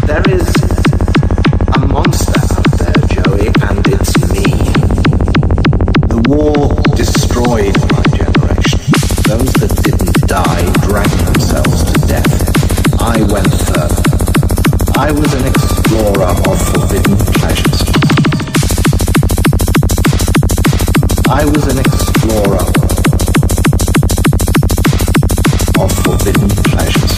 There is a monster out there, Joey, and it's me. The war destroyed my generation. Those that didn't die drank themselves to death. I went further. I was an explorer of forbidden pleasures. I was an explorer of forbidden pleasures.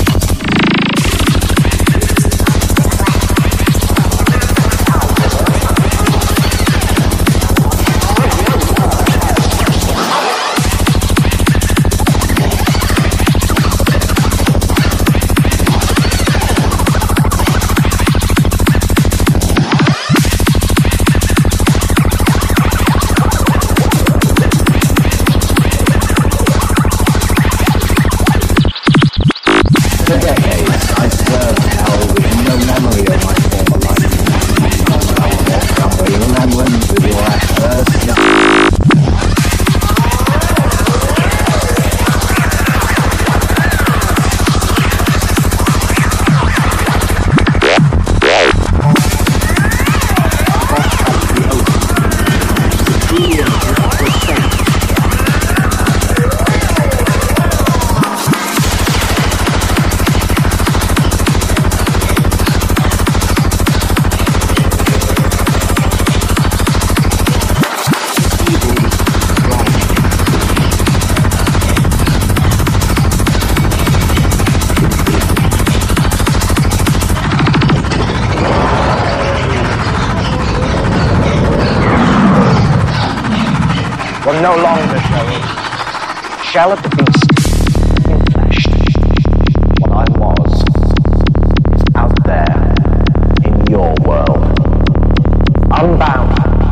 No longer, Joey, shall of the beast in flesh. What I was is out there in your world, unbound.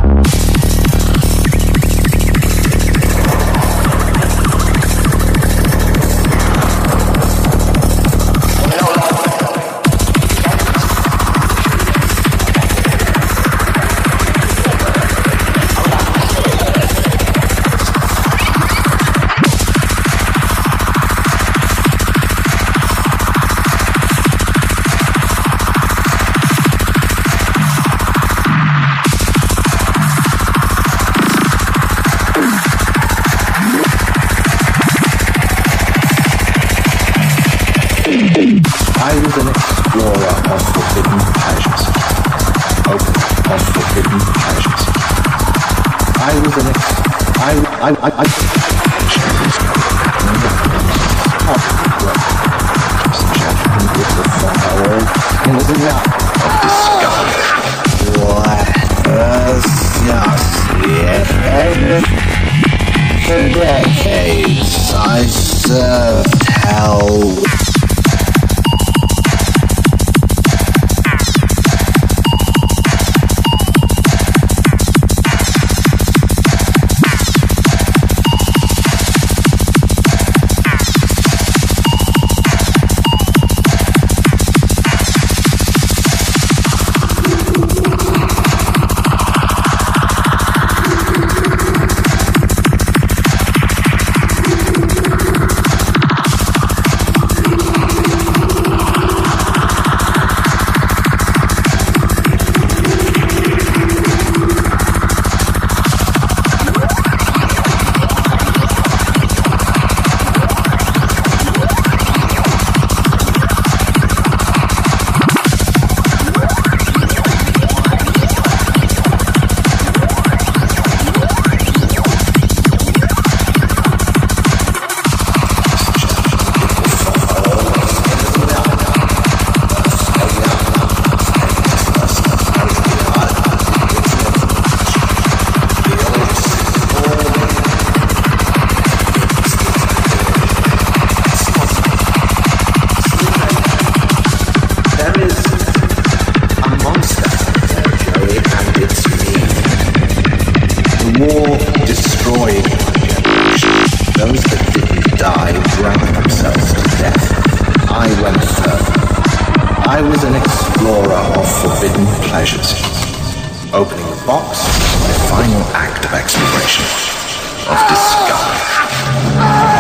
I was an explorer of forbidden pleasures. Open of forbidden pleasures. I was an it was enough of discovery. For decades I served hell. War destroyed my generation. Those that didn't die drank themselves to death. I went further. I was an explorer of forbidden pleasures. Opening the box, my final act of exploration, of discovery.